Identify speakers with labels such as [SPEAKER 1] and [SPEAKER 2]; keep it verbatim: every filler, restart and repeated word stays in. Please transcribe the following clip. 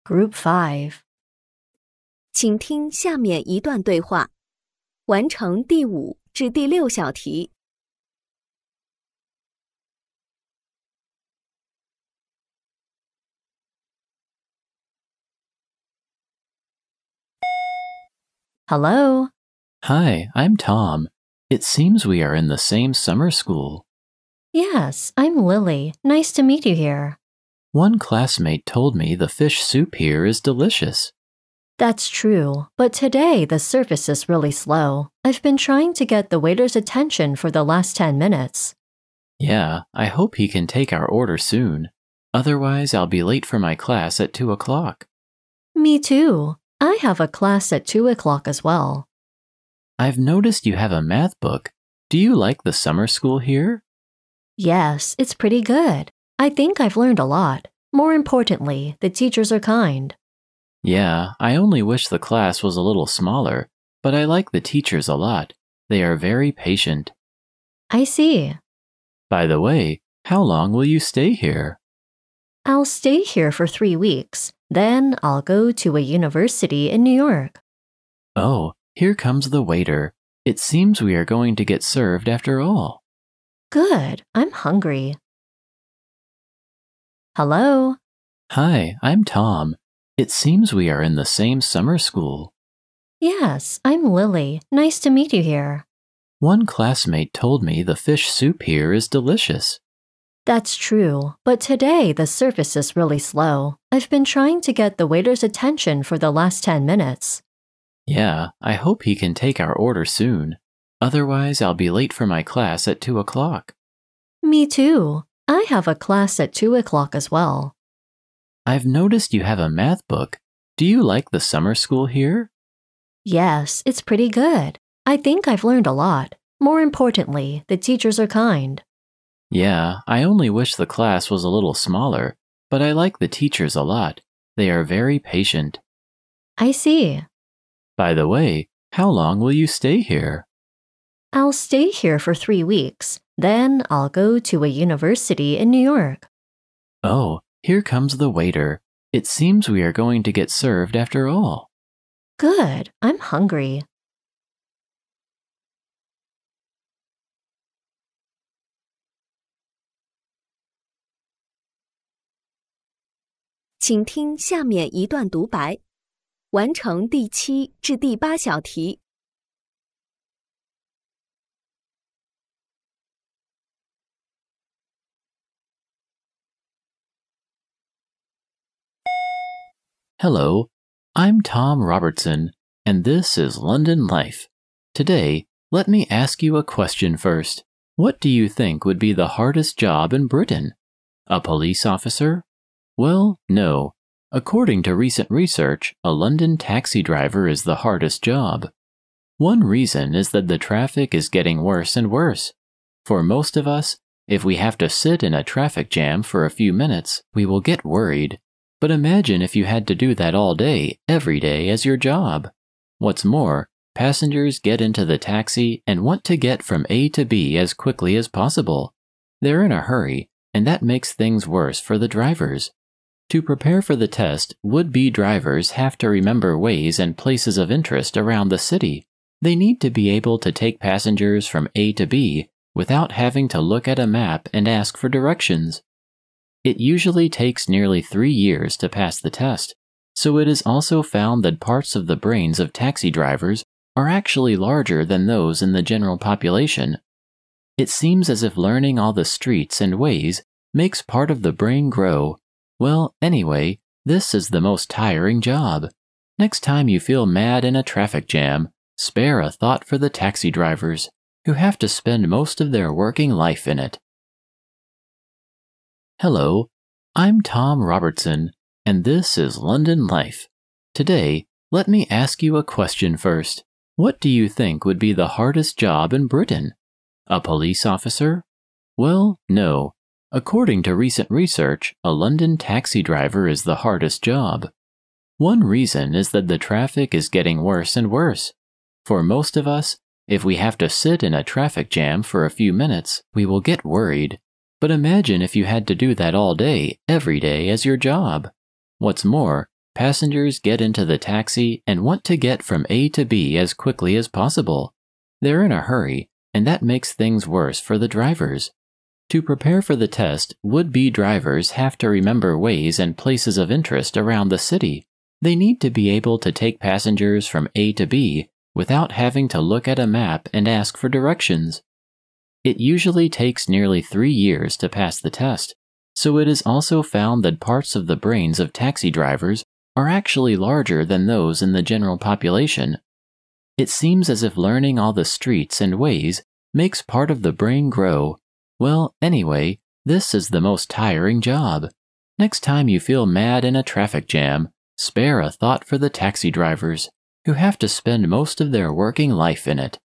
[SPEAKER 1] Group five.
[SPEAKER 2] 请听下面一段对话，完成第五至第六小题。
[SPEAKER 1] Hello.
[SPEAKER 3] Hi, I'm Tom. It seems we are in the same summer school.
[SPEAKER 1] Yes, I'm Lily. Nice to meet you here.
[SPEAKER 3] One classmate told me the fish soup here is delicious.
[SPEAKER 1] That's true, but today the service is really slow. I've been trying to get the waiter's attention for the last ten minutes.
[SPEAKER 3] Yeah, I hope he can take our order soon. Otherwise, I'll be late for my class at two o'clock.
[SPEAKER 1] Me too. I have a class at two o'clock as well.
[SPEAKER 3] I've noticed you have a math book. Do you like the summer school here?
[SPEAKER 1] Yes, it's pretty good. I think I've learned a lot. More importantly, the teachers are kind.
[SPEAKER 3] Yeah, I only wish the class was a little smaller, but I like the teachers a lot. They are very patient.
[SPEAKER 1] I see.
[SPEAKER 3] By the way, how long will you stay here?
[SPEAKER 1] I'll stay here for three weeks. Then I'll go to a university in New York.
[SPEAKER 3] Oh, here comes the waiter. It seems we are going to get served after all.
[SPEAKER 1] Good. I'm hungry. Hello.
[SPEAKER 3] Hi, I'm Tom. It seems we are in the same summer school.
[SPEAKER 1] Yes, I'm Lily. Nice to meet you here.
[SPEAKER 3] One classmate told me the fish soup here is delicious.
[SPEAKER 1] That's true, but today the service is really slow. I've been trying to get the waiter's attention for the last ten minutes.
[SPEAKER 3] Yeah, I hope he can take our order soon. Otherwise, I'll be late for my class at two o'clock.
[SPEAKER 1] Me too. I have a class at two o'clock as well.
[SPEAKER 3] I've noticed you have a math book. Do you like the summer school here?
[SPEAKER 1] Yes, it's pretty good. I think I've learned a lot. More importantly, the teachers are kind.
[SPEAKER 3] Yeah, I only wish the class was a little smaller, but I like the teachers a lot. They are very patient.
[SPEAKER 1] I see.
[SPEAKER 3] By the way, how long will you stay here?
[SPEAKER 1] I'll stay here for three weeks. Then I'll go to a university in New York.
[SPEAKER 3] Oh, here comes the waiter. It seems we are going to get served after all.
[SPEAKER 1] Good. I'm hungry.
[SPEAKER 2] 请听下面一段独白，完成第七至第八小题。
[SPEAKER 3] Hello, I'm Tom Robertson, and this is London Life. Today, let me ask you a question first. What do you think would be the hardest job in Britain? A police officer? Well, no. According to recent research, a London taxi driver is the hardest job. One reason is that the traffic is getting worse and worse. For most of us, if we have to sit in a traffic jam for a few minutes, we will get worried. But imagine if you had to do that all day, every day as your job. What's more, passengers get into the taxi and want to get from A to B as quickly as possible. They're in a hurry, and that makes things worse for the drivers. To prepare for the test, would-be drivers have to remember ways and places of interest around the city. They need to be able to take passengers from A to B without having to look at a map and ask for directions. It usually takes nearly three years to pass the test, so it is also found that parts of the brains of taxi drivers are actually larger than those in the general population. It seems as if learning all the streets and ways makes part of the brain grow. Well, anyway, this is the most tiring job. Next time you feel mad in a traffic jam, spare a thought for the taxi drivers, who have to spend most of their working life in it. Hello, I'm Tom Robertson, and this is London Life. Today, let me ask you a question first. What do you think would be the hardest job in Britain? A police officer? Well, no. According to recent research, a London taxi driver is the hardest job. One reason is that the traffic is getting worse and worse. For most of us, if we have to sit in a traffic jam for a few minutes, we will get worried. But imagine if you had to do that all day, every day as your job. What's more, passengers get into the taxi and want to get from A to B as quickly as possible. They're in a hurry, and that makes things worse for the drivers. To prepare for the test, would-be drivers have to remember ways and places of interest around the city. They need to be able to take passengers from A to B without having to look at a map and ask for directions. It usually takes nearly three years to pass the test, so it is also found that parts of the brains of taxi drivers are actually larger than those in the general population. It seems as if learning all the streets and ways makes part of the brain grow. Well, anyway, this is the most tiring job. Next time you feel mad in a traffic jam, spare a thought for the taxi drivers, who have to spend most of their working life in it.